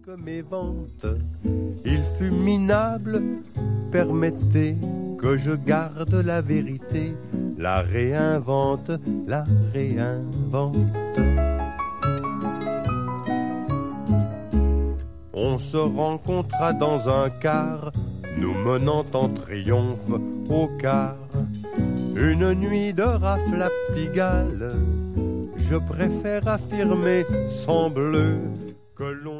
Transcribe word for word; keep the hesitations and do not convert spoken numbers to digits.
que mes ventes, il fut minable, permettez que je garde la vérité, la réinvente, la réinvente. On se rencontra dans un car, nous menant en triomphe au quart. Une nuit de rafle à Pigalle, je préfère affirmer sans bleu que l'on